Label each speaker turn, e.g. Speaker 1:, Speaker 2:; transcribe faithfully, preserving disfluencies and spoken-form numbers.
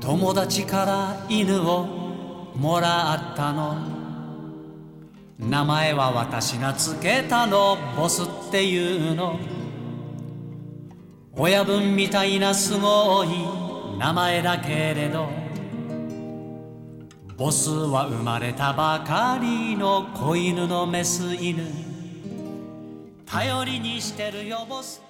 Speaker 1: 友達から犬をもらったの、名前は私がつけたの、ボスっていうの。親分みたいなすごい名前だけれど、ボスは生まれたばかりの子犬のメス犬、頼りにしてるよボス。